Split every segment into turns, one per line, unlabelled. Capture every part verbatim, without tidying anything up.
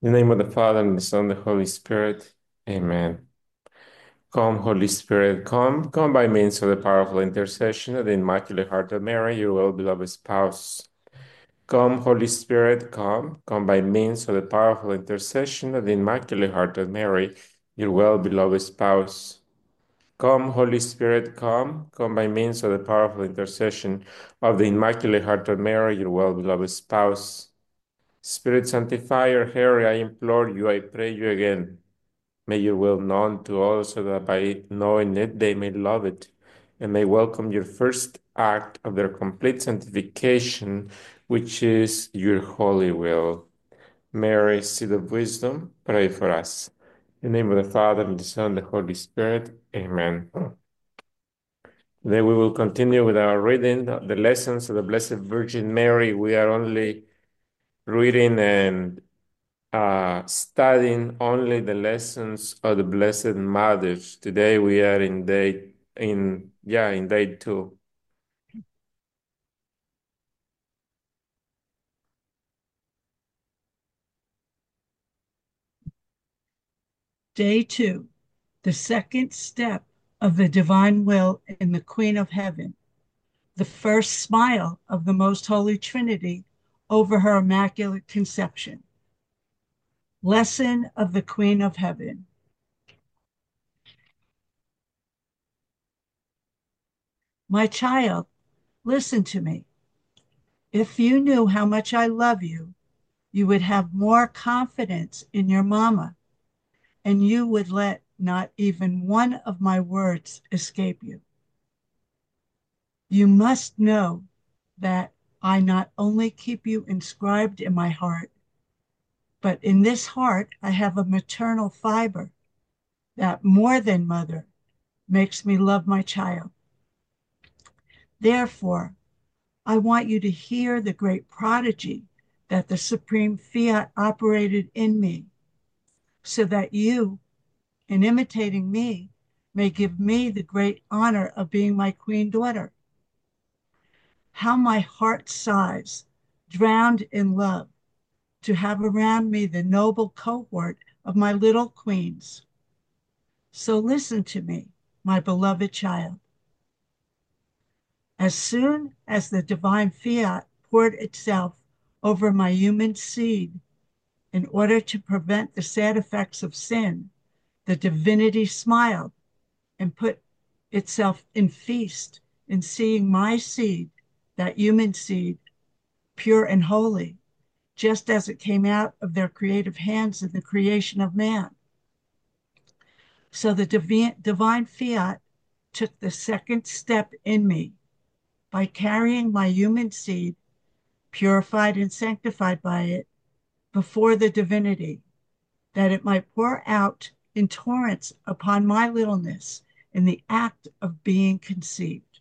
In the name of the Father, and the Son, and the Holy Spirit. Amen. Come, Holy Spirit, come. Come by means of the powerful intercession of the Immaculate Heart of Mary, your well-beloved spouse. Come, Holy Spirit, come. Come by means of the powerful intercession of the Immaculate Heart of Mary, your well-beloved spouse. Come, Holy Spirit, come. Come by means of the powerful intercession of the Immaculate Heart of Mary, your well-beloved spouse. Spirit Sanctifier, Harry, I implore you, I pray you again. May your will known to all, so that by knowing it they may love it and may welcome your first act of their complete sanctification, which is your holy will. Mary, seat of wisdom, pray for us. In the name of the Father, and the Son, and the Holy Spirit. Amen. Today we will continue with our reading the lessons of the Blessed Virgin Mary. We are only reading and uh, studying only the lessons of the Blessed Mothers. Today we are in day in yeah in day two.
Day two, the second step of the divine will in the Queen of Heaven, the first smile of the Most Holy Trinity over her Immaculate Conception. Lesson of the Queen of Heaven. My child, listen to me. If you knew how much I love you, you would have more confidence in your mama, and you would let not even one of my words escape you. You must know that I not only keep you inscribed in my heart, but in this heart I have a maternal fiber that more than mother makes me love my child. Therefore, I want you to hear the great prodigy that the supreme fiat operated in me, so that you, in imitating me, may give me the great honor of being my queen daughter. How my heart sighs, drowned in love, to have around me the noble cohort of my little queens. So listen to me, my beloved child. As soon as the divine fiat poured itself over my human seed in order to prevent the sad effects of sin, the divinity smiled and put itself in feast in seeing my seed, that human seed, pure and holy, just as it came out of their creative hands in the creation of man. So the divine, divine fiat took the second step in me by carrying my human seed, purified and sanctified by it, before the divinity, that it might pour out in torrents upon my littleness in the act of being conceived.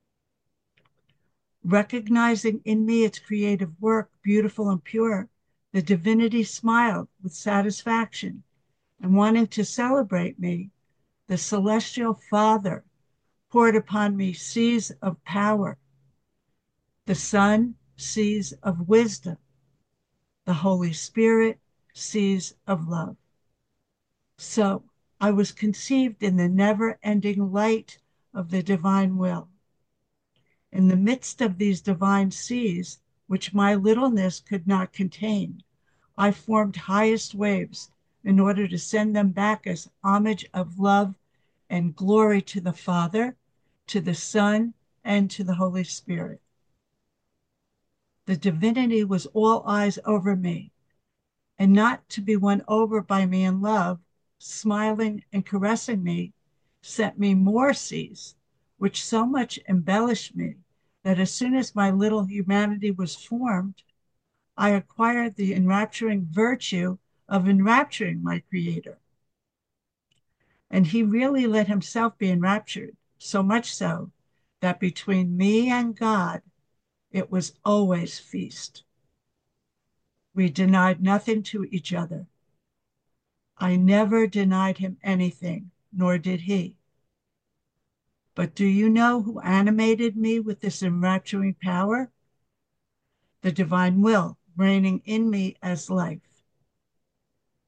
Recognizing in me its creative work, beautiful and pure, the divinity smiled with satisfaction, and wanting to celebrate me, the celestial Father poured upon me seas of power, the Son seas of wisdom, the Holy Spirit seas of love. So I was conceived in the never-ending light of the divine will. In the midst of these divine seas, which my littleness could not contain, I formed highest waves in order to send them back as homage of love and glory to the Father, to the Son, and to the Holy Spirit. The divinity was all eyes over me, and not to be won over by me in love, smiling and caressing me, sent me more seas, which so much embellished me that as soon as my little humanity was formed, I acquired the enrapturing virtue of enrapturing my Creator. And he really let himself be enraptured, so much so that between me and God, it was always feast. We denied nothing to each other. I never denied him anything, nor did he. But do you know who animated me with this enrapturing power? The divine will reigning in me as life.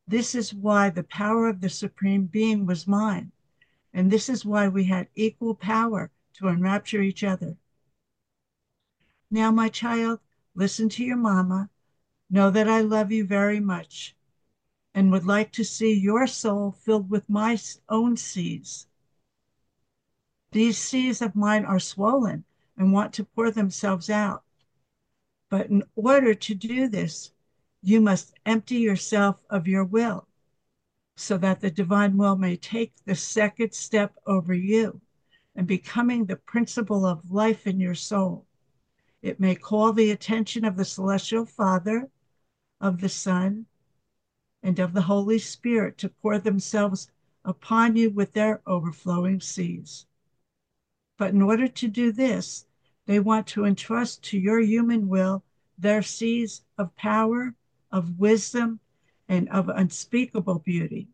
This is why the power of the Supreme Being was mine, and this is why we had equal power to enrapture each other. Now, my child, listen to your mama. Know that I love you very much and would like to see your soul filled with my own seas. These seas of mine are swollen and want to pour themselves out. But in order to do this, you must empty yourself of your will so that the divine will may take the second step over you and becoming the principle of life in your soul. It may call the attention of the Celestial Father, of the Son, and of the Holy Spirit to pour themselves upon you with their overflowing seas. But in order to do this, they want to entrust to your human will their seas of power, of wisdom, and of unspeakable beauty.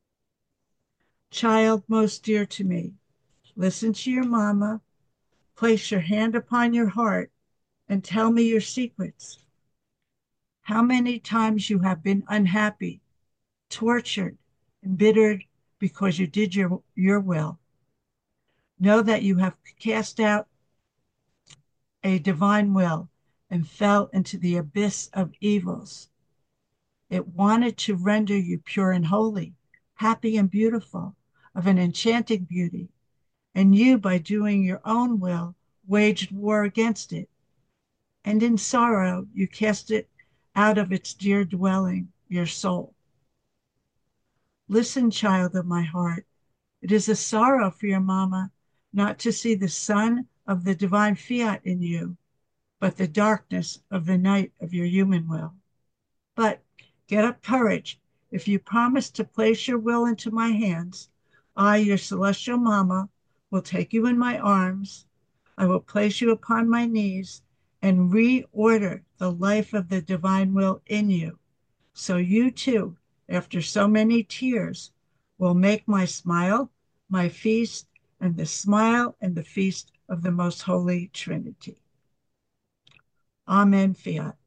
Child most dear to me, listen to your mama, place your hand upon your heart, and tell me your secrets. How many times you have been unhappy, tortured, embittered because you did your, your will. Know that you have cast out a divine will and fell into the abyss of evils. It wanted to render you pure and holy, happy and beautiful, of an enchanting beauty. And you, by doing your own will, waged war against it. And in sorrow, you cast it out of its dear dwelling, your soul. Listen, child of my heart. It is a sorrow for your mama not to see the sun of the divine fiat in you, but the darkness of the night of your human will. But get up courage. If you promise to place your will into my hands, I, your celestial mama, will take you in my arms. I will place you upon my knees and reorder the life of the divine will in you. So you too, after so many tears, will make my smile, my feast, and the smile and the feast of the most holy Trinity. Amen, Fiat.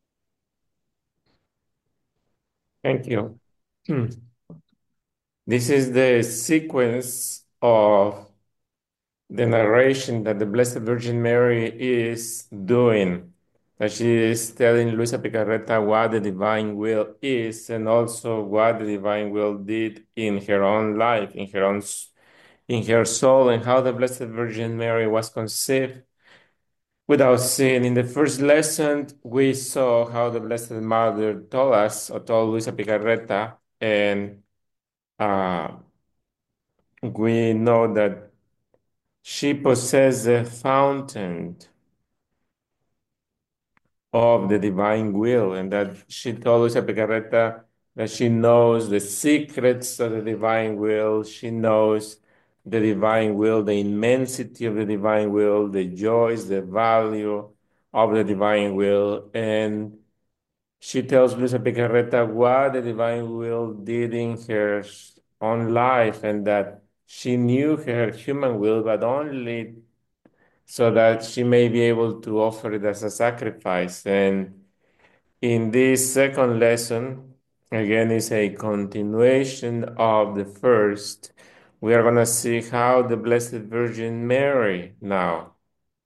Thank you. Hmm. This is the sequence of the narration that the Blessed Virgin Mary is doing, that she is telling Luisa Picarreta what the divine will is and also what the divine will did in her own life, in her own in her soul, and how the Blessed Virgin Mary was conceived without sin. In the first lesson, we saw how the Blessed Mother told us, or told Luisa Picarreta, and uh, we know that she possessed the fountain of the divine will, and that she told Luisa Picarreta that she knows the secrets of the divine will. She knows the divine will, the immensity of the divine will, the joys, the value of the divine will. And she tells Luisa Picarreta what the divine will did in her own life, and that she knew her human will, but only so that she may be able to offer it as a sacrifice. And in this second lesson, again, is a continuation of the first. We are going to see how the Blessed Virgin Mary now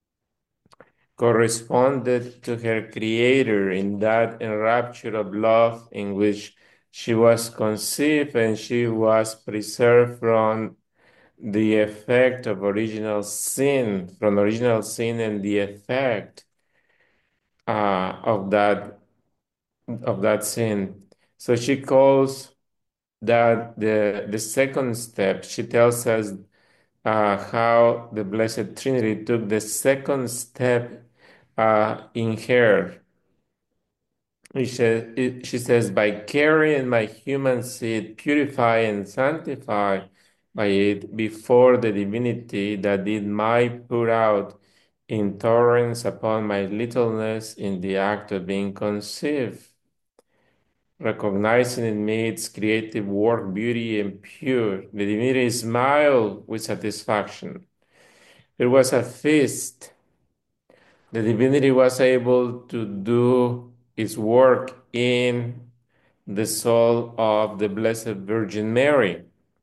corresponded to her Creator in that enrapture of love in which she was conceived and she was preserved from the effect of original sin, from original sin and the effect uh, of that of that sin. So she calls that the the second step. She tells us uh, how the Blessed Trinity took the second step uh, in her. She says, it, she says, by carrying my human seed, purify and sanctify by it before the divinity that it might pour out in torrents upon my littleness in the act of being conceived, recognizing in me its creative work, beauty, and pure. The divinity smiled with satisfaction. It was a feast. The divinity was able to do its work in the soul of the Blessed Virgin Mary,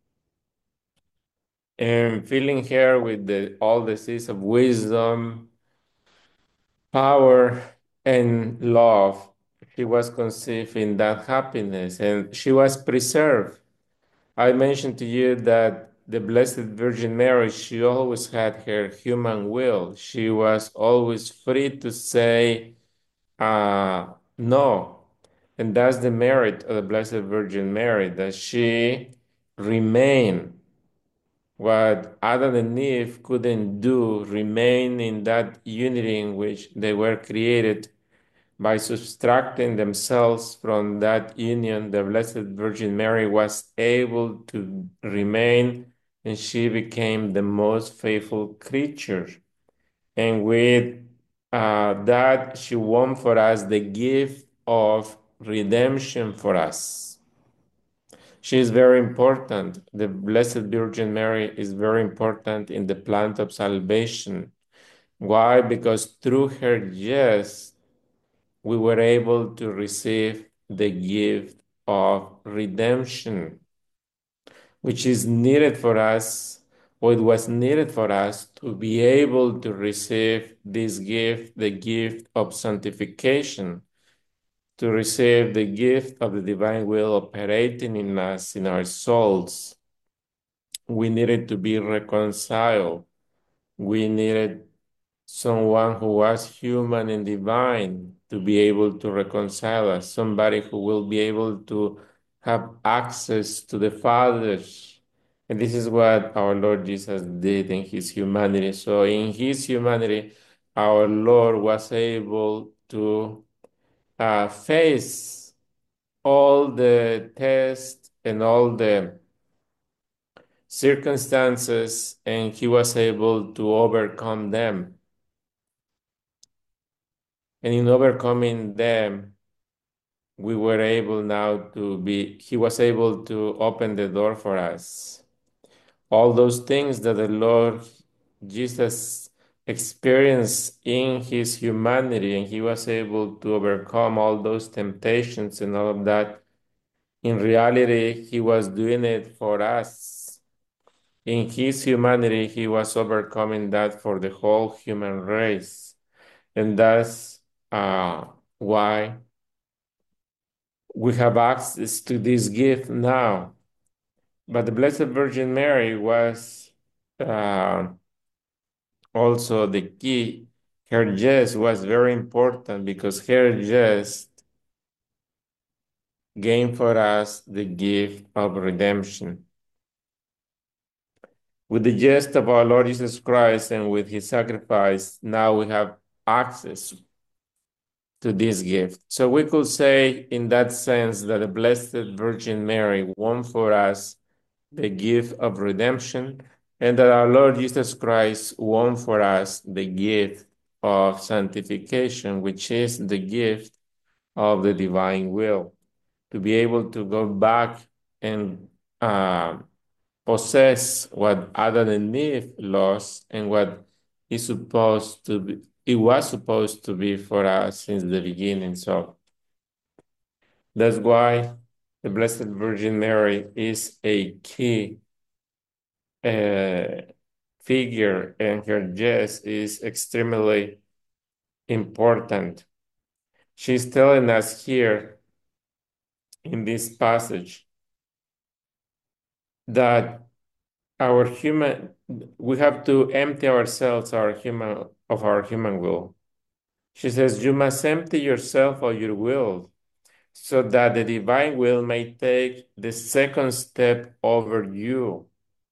and filling her with the, all the seeds of wisdom, power, and love. She was conceived in that happiness and she was preserved. I mentioned to you that the Blessed Virgin Mary, she always had her human will. She was always free to say uh, no. And that's the merit of the Blessed Virgin Mary, that she remained what Adam and Eve couldn't do, remain in that unity in which they were created by subtracting themselves from that union. The Blessed Virgin Mary was able to remain, and she became the most faithful creature. And with uh, that, she won for us the gift of redemption for us. She is very important. The Blessed Virgin Mary is very important in the plan of salvation. Why? Because through her yes, we were able to receive the gift of redemption, which is needed for us, or it was needed for us to be able to receive this gift, the gift of sanctification, to receive the gift of the divine will operating in us, in our souls. We needed to be reconciled. We needed someone who was human and divine to be able to reconcile us, somebody who will be able to have access to the Father. And this is what our Lord Jesus did in his humanity. So, in his humanity, our Lord was able to uh, face all the tests and all the circumstances, and he was able to overcome them. And in overcoming them, we were able now to be, he was able to open the door for us. All those things that the Lord Jesus experienced in his humanity, and he was able to overcome all those temptations and all of that. In reality, he was doing it for us. In his humanity, he was overcoming that for the whole human race. And that's uh, why we have access to this gift now. But the Blessed Virgin Mary was uh, also the key. Her yes was very important because her yes gained for us the gift of redemption. With the yes of our Lord Jesus Christ and with his sacrifice, now we have access to this gift. So we could say, in that sense, that the Blessed Virgin Mary won for us the gift of redemption, and that our Lord Jesus Christ won for us the gift of sanctification, which is the gift of the divine will, to be able to go back and uh, possess what Adam and Eve lost and what is supposed to be, it was supposed to be for us since the beginning. So that's why the Blessed Virgin Mary is a key uh, figure, and her yes is extremely important. She's telling us here in this passage that our human we have to empty ourselves our human of our human will. She says you must empty yourself of your will so that the divine will may take the second step over you,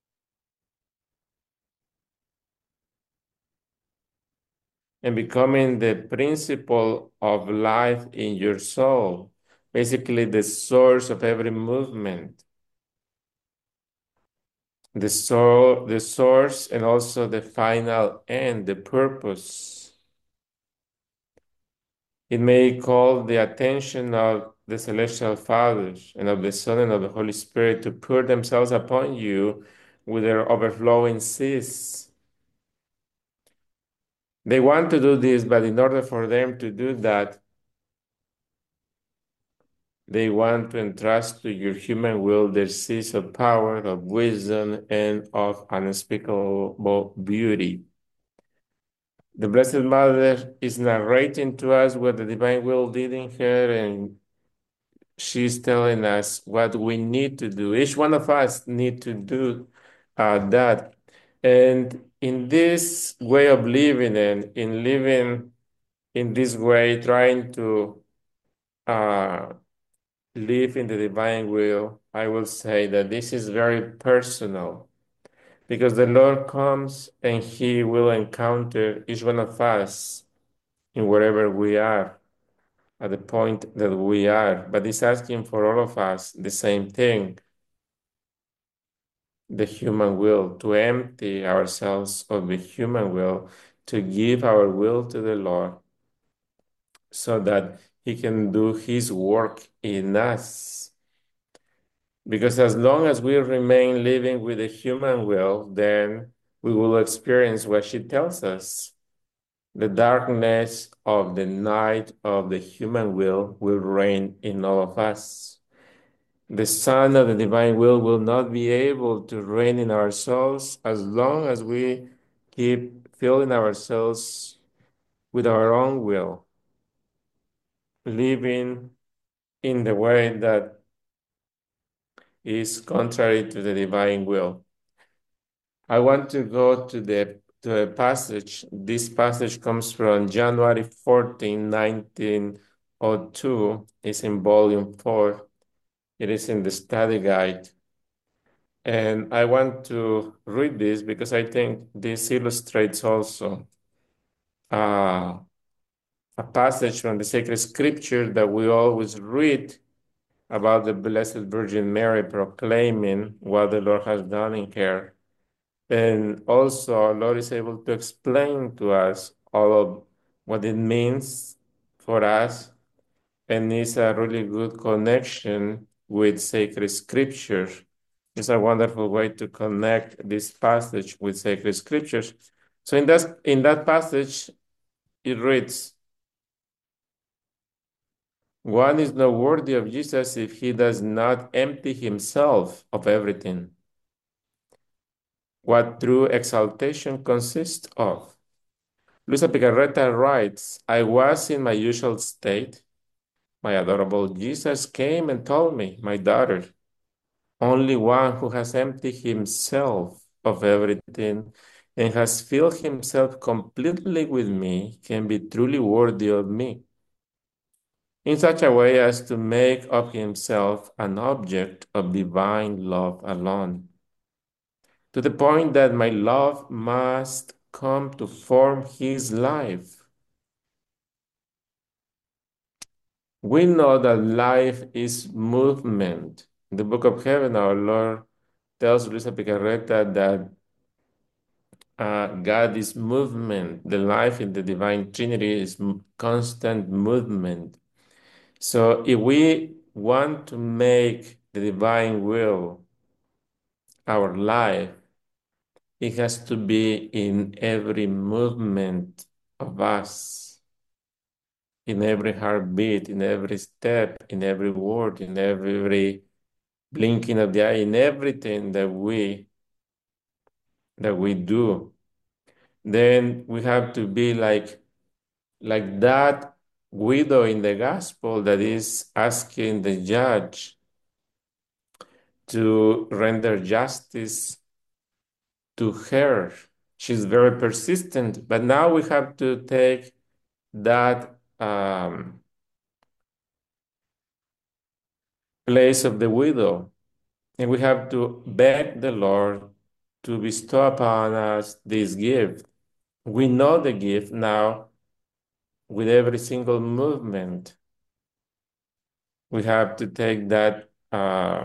and becoming the principle of life in your soul, basically the source of every movement, the soul, the source, and also the final end, the purpose. It may call the attention of the Celestial Fathers and of the Son and of the Holy Spirit to pour themselves upon you with their overflowing seas. They want to do this, but in order for them to do that, They want to entrust to your human will their seeds of power, of wisdom, and of unspeakable beauty. The Blessed Mother is narrating to us what the divine will did in her, and she's telling us what we need to do. Each one of us need to do uh, that. And in this way of living and in living in this way, trying to uh, live in the divine will, I will say that this is very personal because the Lord comes and He will encounter each one of us in wherever we are, at the point that we are. But He's asking for all of us the same thing, the human will, to empty ourselves of the human will, to give our will to the Lord so that He can do His work in us. Because as long as we remain living with the human will, then we will experience what she tells us. The darkness of the night of the human will will reign in all of us. The Son of the divine will will not be able to reign in our souls as long as we keep filling ourselves with our own will, living in the way that is contrary to the divine will. I want to go to the to a passage. This passage comes from January fourteenth, nineteen oh two. It's in volume four. It is in the study guide. And I want to read this because I think this illustrates also uh, a passage from the sacred scripture that we always read about the Blessed Virgin Mary proclaiming what the Lord has done in her. And also, our Lord is able to explain to us all of what it means for us, and it's a really good connection with sacred scripture. It's a wonderful way to connect this passage with sacred scriptures. So in that in that passage, it reads, "One is not worthy of Jesus if he does not empty himself of everything. What true exaltation consists of." Luisa Picarreta writes, "I was in my usual state. My adorable Jesus came and told me, 'My daughter, only one who has emptied himself of everything and has filled himself completely with me can be truly worthy of me, in such a way as to make of himself an object of divine love alone, to the point that my love must come to form his life.' We know that life is movement. In the Book of Heaven, our Lord tells Luisa Picarreta that uh, God is movement. The life in the Divine Trinity is m- constant movement. So if we want to make the divine will our life, it has to be in every movement of us, in every heartbeat, in every step, in every word, in every blinking of the eye, in everything that we that we do. Then we have to be like like that widow in the gospel that is asking the judge to render justice to her. She's very persistent, but now we have to take that um, place of the widow, and we have to beg the Lord to bestow upon us this gift. We know the gift now with every single movement. We have to take that uh,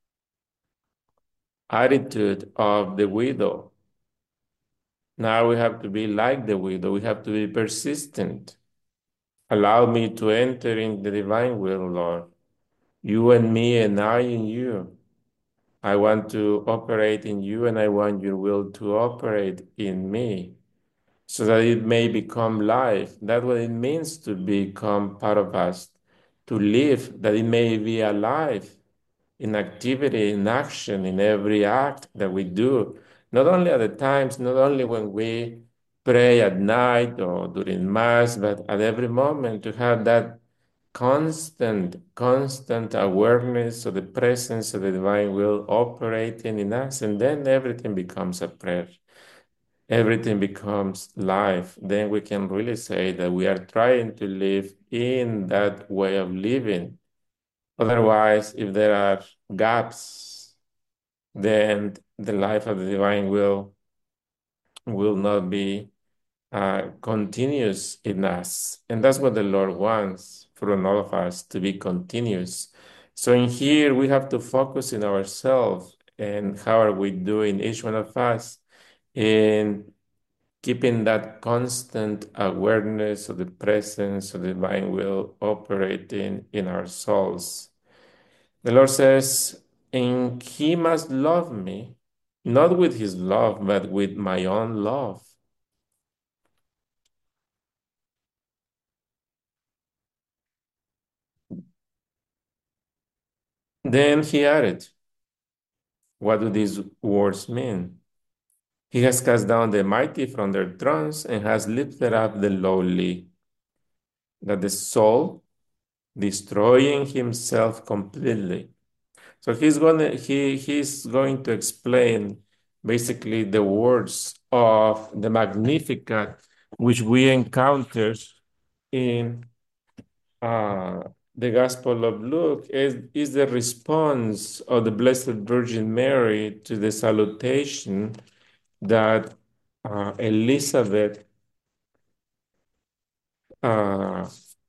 attitude of the widow. Now we have to be like the widow. We have to be persistent. Allow me to enter in the divine will, Lord. You and me and I in you. I want to operate in you and I want your will to operate in me so that it may become life. That's what it means to become part of us, to live, that it may be alive in activity, in action, in every act that we do, not only at the times, not only when we pray at night or during Mass, but at every moment to have that constant, constant awareness of the presence of the divine will operating in us, and then everything becomes a prayer. Everything becomes life. Then we can really say that we are trying to live in that way of living. Otherwise, if there are gaps, then the life of the divine will will not be uh, continuous in us. And that's what the Lord wants from all of us, to be continuous. So in here, we have to focus in ourselves and how are we doing, each one of us, in keeping that constant awareness of the presence of the divine will operating in our souls. The Lord says, and he must love me, not with his love, but with my own love. Then he added, what do these words mean? He has cast down the mighty from their thrones and has lifted up the lowly, that the soul, destroying himself completely. So he's gonna he he's going to explain basically the words of the Magnificat, which we encounter in uh, the Gospel of Luke, is, is the response of the Blessed Virgin Mary to the salutation that uh, Elizabeth uh,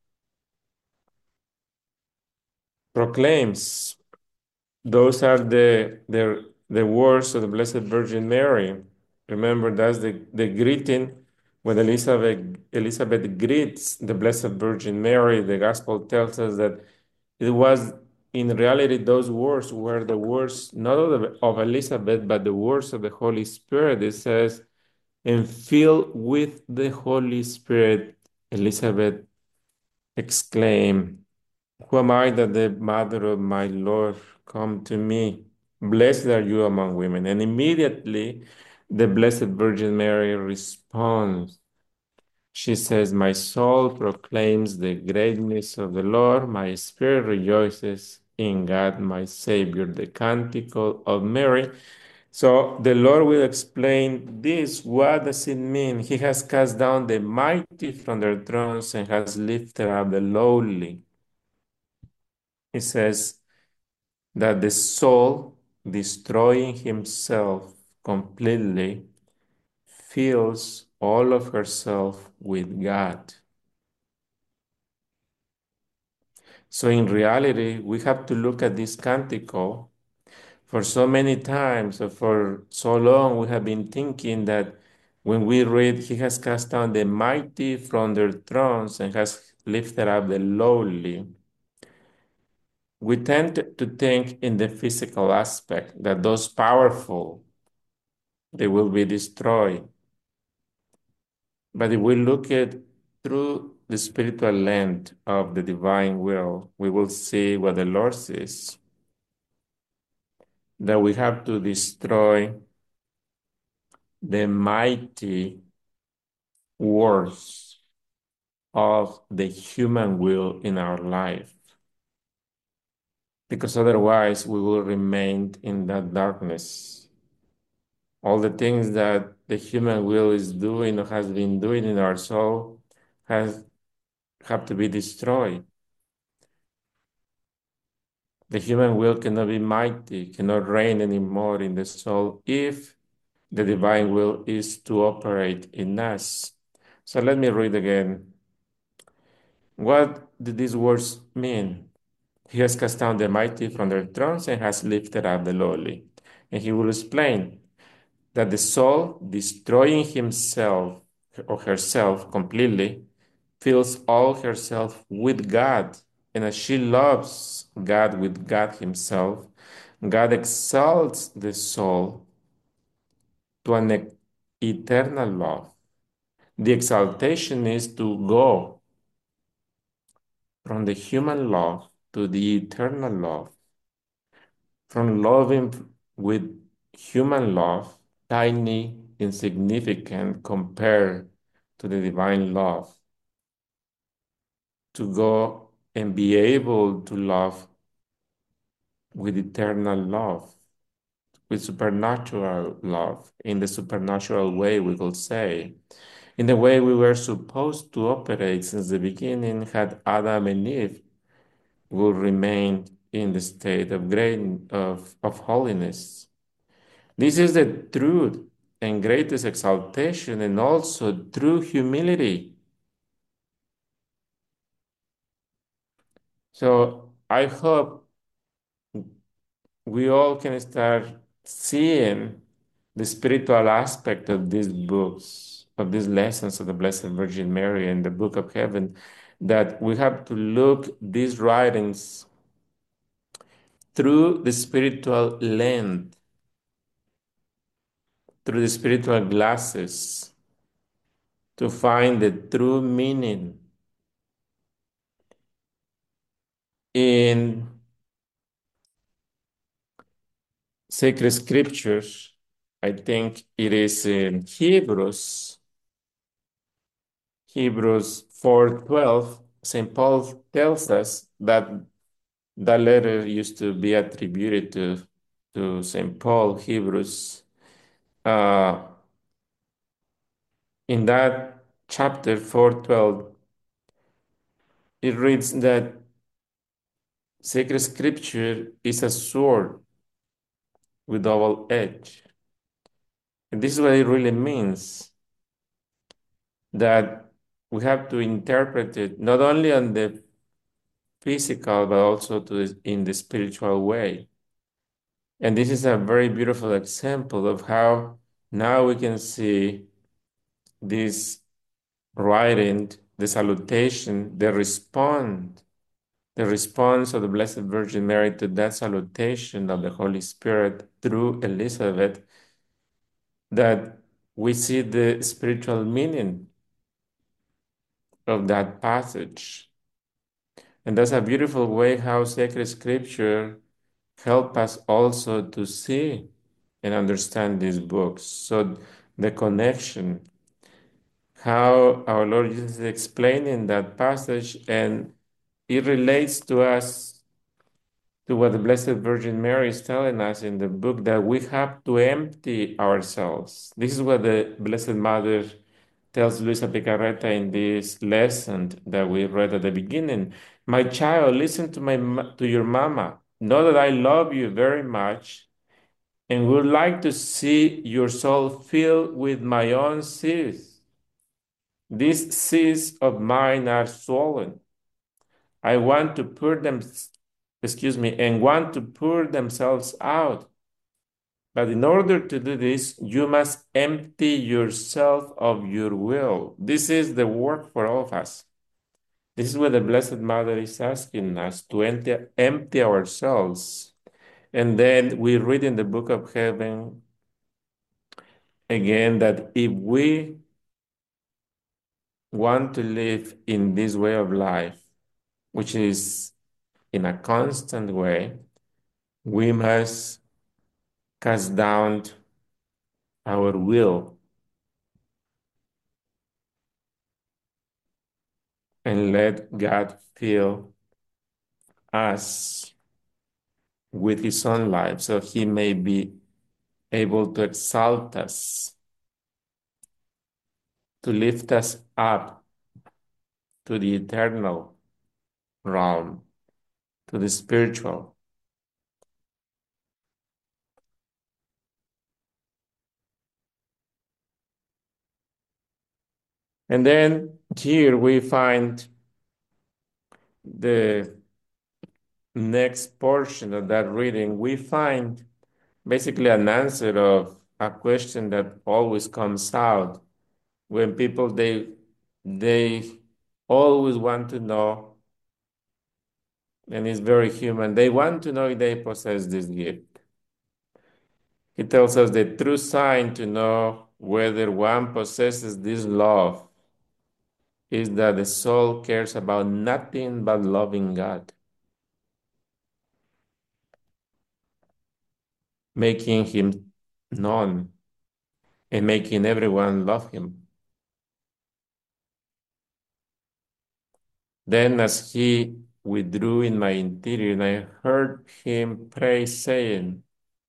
proclaims. Those are the, the, the words of the Blessed Virgin Mary. Remember, that's the, the greeting when Elizabeth, Elizabeth greets the Blessed Virgin Mary. The Gospel tells us that it was, in reality, those words were the words not of, the, of Elizabeth, but the words of the Holy Spirit. It says, and filled with the Holy Spirit, Elizabeth exclaimed, who am I that the mother of my Lord come to me? Blessed are you among women. And immediately the Blessed Virgin Mary responds. She says, my soul proclaims the greatness of the Lord. My spirit rejoices in God, my Savior. The Canticle of Mary. So the Lord will explain this. What does it mean? He has cast down the mighty from their thrones and has lifted up the lowly. He says that the soul, destroying himself completely, fills all of herself with God. So in reality, we have to look at this canticle. For so many times, or for so long, we have been thinking that when we read, he has cast down the mighty from their thrones and has lifted up the lowly, we tend to think in the physical aspect, that those powerful, they will be destroyed. But if we look at through the spiritual lens of the divine will, we will see what the Lord says, that we have to destroy the mighty works of the human will in our life, because otherwise we will remain in that darkness. All the things that the human will is doing or has been doing in our soul has have to be destroyed. The human will cannot be mighty, cannot reign anymore in the soul if the divine will is to operate in us. So let me read again. What do these words mean? He has cast down the mighty from their thrones and has lifted up the lowly. And he will explain that the soul, destroying himself or herself completely, fills all herself with God. And as she loves God with God himself, God exalts the soul to an e- eternal love. The exaltation is to go from the human love to the eternal love, from loving with human love, tiny, insignificant compared to the divine love, to go and be able to love with eternal love, with supernatural love, in the supernatural way, we will say, in the way we were supposed to operate since the beginning, had Adam and Eve will remain in the state of great of, of holiness. This is the truth and greatest exaltation and also true humility. So I hope we all can start seeing the spiritual aspect of these books, of these lessons of the Blessed Virgin Mary and the Book of Heaven, that we have to look these writings through the spiritual lens, through the spiritual glasses, to find the true meaning in sacred scriptures. I think it is in Hebrews, Hebrews four twelve. Saint Paul tells us that that letter used to be attributed to, to Saint Paul, Hebrews. Uh, in that chapter four twelve, it reads that sacred scripture is a sword with double edge. And this is what it really means, that we have to interpret it not only on the physical, but also to in the spiritual way. And this is a very beautiful example of how now we can see this writing, the salutation, the response, the response of the Blessed Virgin Mary to that salutation of the Holy Spirit through Elizabeth, that we see the spiritual meaning of that passage. And that's a beautiful way how sacred scripture help us also to see and understand these books. So the connection, how our Lord Jesus is explaining that passage, and it relates to us to what the Blessed Virgin Mary is telling us in the book, that we have to empty ourselves. This is what the Blessed Mother tells Luisa Picarreta in this lesson that we read at the beginning. My child, listen to my to your mama. Know that I love you very much and would like to see your soul filled with my own seas. These seas of mine are swollen. I want to pour them, excuse me, and want to pour themselves out. But in order to do this, you must empty yourself of your will. This is the work for all of us. This is what the Blessed Mother is asking us to empty, empty ourselves. And then we read in the Book of Heaven again that if we want to live in this way of life, which is in a constant way, we must cast down our will and let God fill us with his own life so he may be able to exalt us, to lift us up to the eternal realm, to the spiritual. And then here we find the next portion of that reading. We find basically an answer of a question that always comes out when people they they always want to know, and it's very human. They want to know if they possess this gift. He tells us the true sign to know whether one possesses this love is that the soul cares about nothing but loving God, making him known and making everyone love him. Then, as he withdrew in my interior, and I heard him pray, saying,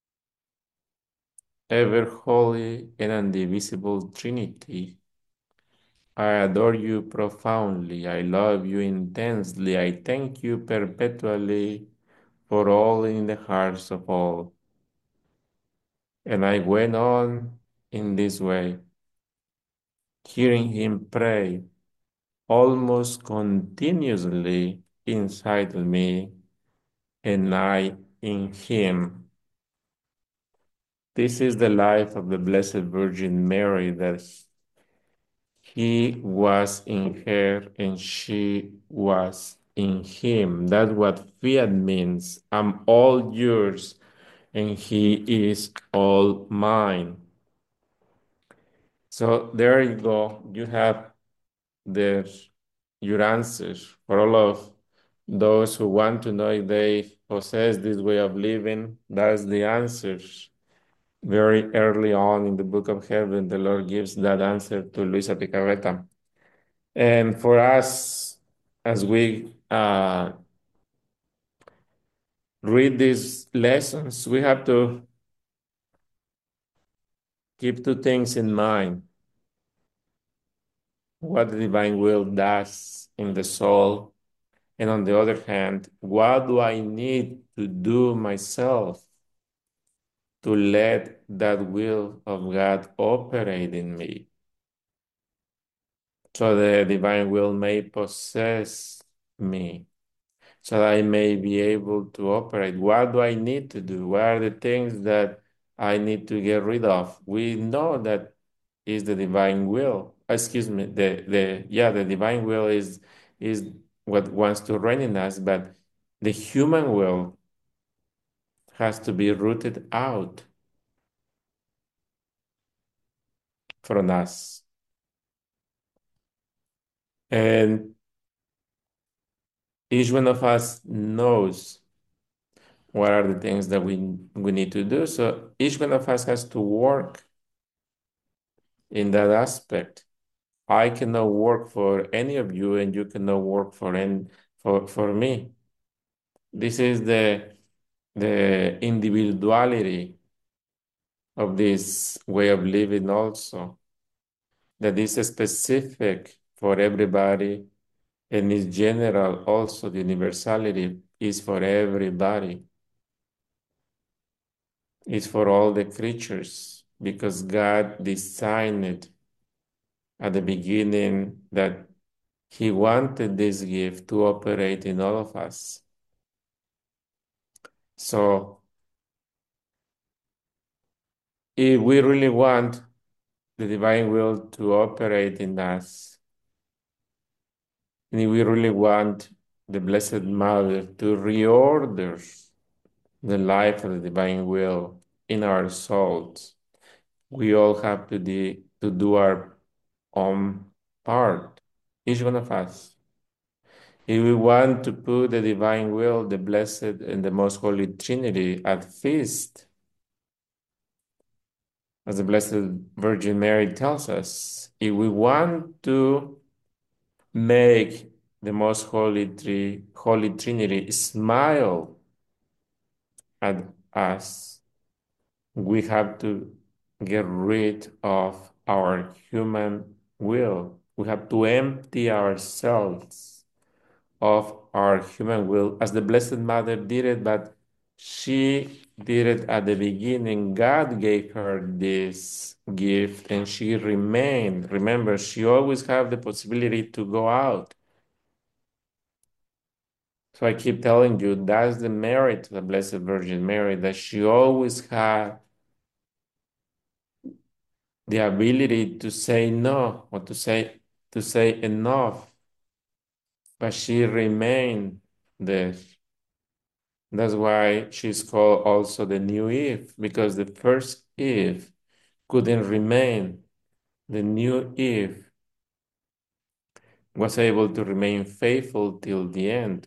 Ever holy and indivisible Trinity, I adore you profoundly. I love you intensely. I thank you perpetually for all in the hearts of all. And I went on in this way, hearing him pray almost continuously inside of me, and I in him. This is the life of the Blessed Virgin Mary, that he was in her and she was in him. That's what fiat means. I'm all yours and he is all mine. So there you go. You have the your answers for all of those who want to know if they possess this way of living. That's the answers. Very early on in the Book of Heaven, the Lord gives that answer to Luisa Picarreta. And for us, as we uh, read these lessons, we have to keep two things in mind: what the divine will does in the soul, and on the other hand, what do I need to do myself to let that will of God operate in me, so the divine will may possess me, so that I may be able to operate. What do I need to do? What are the things that I need to get rid of? We know that is the divine will. Excuse me, the the yeah, the divine will is is what wants to reign in us, but the human will has to be rooted out from us. And each one of us knows what are the things that we we need to do. So each one of us has to work in that aspect. I cannot work for any of you, and you cannot work for any, for, for me. This is the the individuality of this way of living also, that is specific for everybody and is general also. The universality is for everybody. It's for all the creatures, because God designed it at the beginning that He wanted this gift to operate in all of us. So if we really want the divine will to operate in us, and if we really want the Blessed Mother to reorder the life of the divine will in our souls, we all have to, de- to do our own part, each one of us. If we want to put the divine will, the Blessed and the Most Holy Trinity at feast, as the Blessed Virgin Mary tells us, if we want to make the Most Holy, Tri- Holy Trinity smile at us, we have to get rid of our human will. We have to empty ourselves of our human will, as the Blessed Mother did it, but she did it at the beginning. God gave her this gift and she remained. Remember, she always had the possibility to go out. So I keep telling you, that's the merit of the Blessed Virgin Mary, that she always had the ability to say no, or to say to say enough, but she remained there. That's why she's called also the new Eve, because the first Eve couldn't remain. The new Eve was able to remain faithful till the end.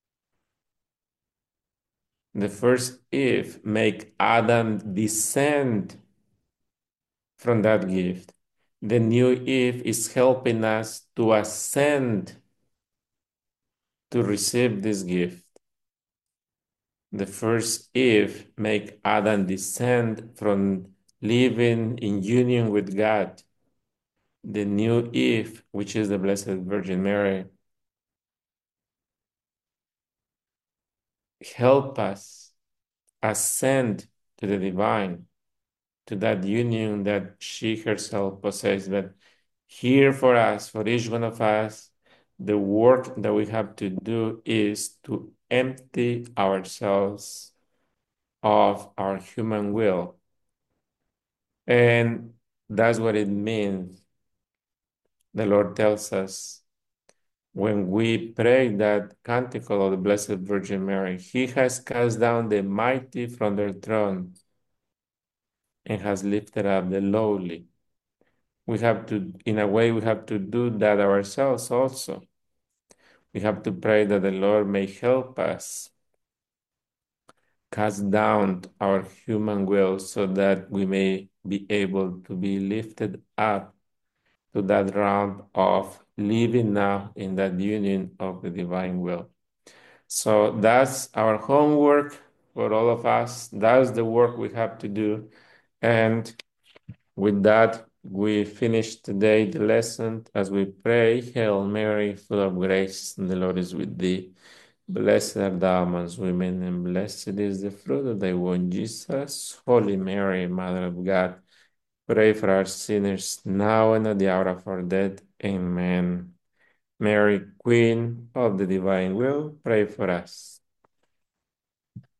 The first Eve make Adam descend from that gift. The new Eve is helping us to ascend to receive this gift. The first Eve make Adam descend from living in union with God. The new Eve, which is the Blessed Virgin Mary, help us ascend to the divine, to that union that she herself possessed. But here for us, for each one of us, the work that we have to do is to empty ourselves of our human will. And that's what it means. The Lord tells us when we pray that canticle of the Blessed Virgin Mary, He has cast down the mighty from their throne and has lifted up the lowly. We have to, in a way, we have to do that ourselves also. We have to pray that the Lord may help us cast down our human will so that we may be able to be lifted up to that realm of living now in that union of the divine will. So that's our homework for all of us. That's the work we have to do. And with that, we finish today the lesson as we pray. Hail Mary, full of grace, the Lord is with thee. Blessed art thou amongst women, and blessed is the fruit of thy womb, Jesus. Holy Mary, Mother of God, pray for our sinners now and at the hour of our death. Amen. Mary, Queen of the divine will, pray for us.